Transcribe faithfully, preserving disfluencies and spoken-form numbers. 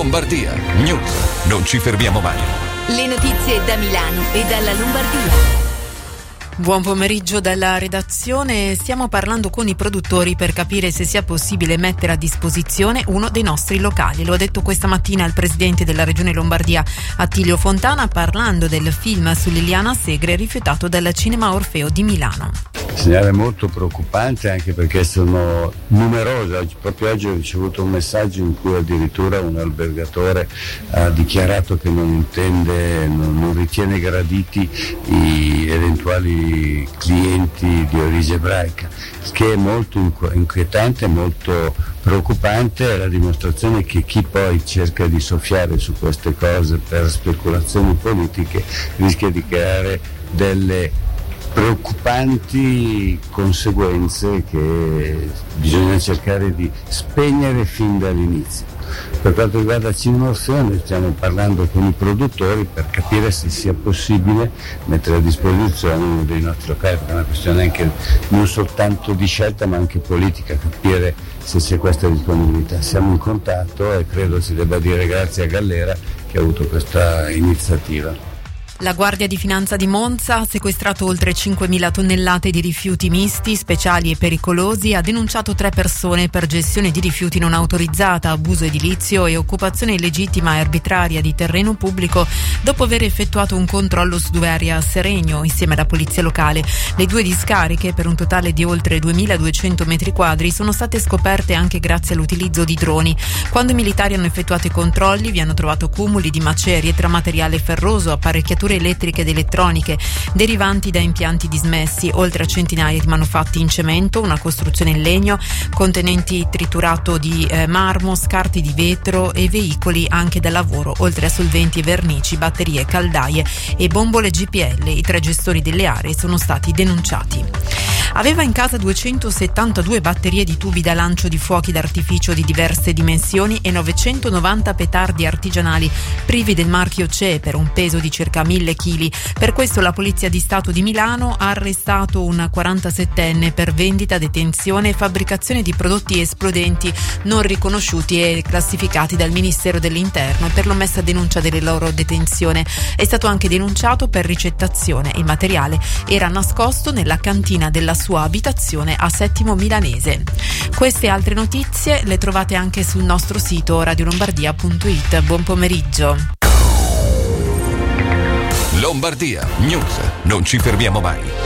Lombardia News. Non ci fermiamo mai. Le notizie da Milano e dalla Lombardia. Buon pomeriggio dalla redazione. Stiamo parlando con i produttori per capire se sia possibile mettere a disposizione uno dei nostri locali. Lo ha detto questa mattina il presidente della Regione Lombardia Attilio Fontana, parlando del film su Liliana Segre rifiutato dal Cinema Orfeo di Milano. Segnale molto preoccupante, anche perché sono numerose. Oggi, proprio oggi ho ricevuto un messaggio in cui addirittura un albergatore ha dichiarato che non intende, non, non ritiene graditi i eventuali clienti di origine ebraica, che è molto inquietante, molto preoccupante. È la dimostrazione che chi poi cerca di soffiare su queste cose per speculazioni politiche rischia di creare delle preoccupanti conseguenze che bisogna cercare di spegnere fin dall'inizio. Per quanto riguarda Cinema Orfeo, noi stiamo parlando con i produttori per capire se sia possibile mettere a disposizione uno dei nostri locali, perché è una questione anche non soltanto di scelta ma anche politica, capire se c'è questa disponibilità. Siamo in contatto e credo si debba dire grazie a Gallera che ha avuto questa iniziativa. La Guardia di Finanza di Monza ha sequestrato oltre cinquemila tonnellate di rifiuti misti, speciali e pericolosi. Ha denunciato tre persone per gestione di rifiuti non autorizzata, abuso edilizio e occupazione illegittima e arbitraria di terreno pubblico dopo aver effettuato un controllo su due aree a Seregno insieme alla polizia locale. Le due discariche, per un totale di oltre duemiladuecento metri quadri, sono state scoperte anche grazie all'utilizzo di droni. Quando i militari hanno effettuato i controlli vi hanno trovato cumuli di macerie tra materiale ferroso, apparecchiature elettriche ed elettroniche derivanti da impianti dismessi, oltre a centinaia di manufatti in cemento, una costruzione in legno, contenenti triturato di eh, marmo, scarti di vetro e veicoli anche da lavoro, oltre a solventi e vernici, batterie, caldaie e bombole G P L. I tre gestori delle aree sono stati denunciati. Aveva in casa duecentosettantadue batterie di tubi da lancio di fuochi d'artificio di diverse dimensioni e novecentonovanta petardi artigianali privi del marchio C E per un peso di circa mille chili. Per questo la Polizia di Stato di Milano ha arrestato un quarantasettenne per vendita, detenzione e fabbricazione di prodotti esplodenti non riconosciuti e classificati dal Ministero dell'Interno per l'omessa denuncia delle loro detenzione. È stato anche denunciato per ricettazione. Il materiale era nascosto nella cantina della sua abitazione a Settimo Milanese. Queste e altre notizie le trovate anche sul nostro sito radiolombardia punto it. Buon pomeriggio. Lombardia News. Non ci fermiamo mai.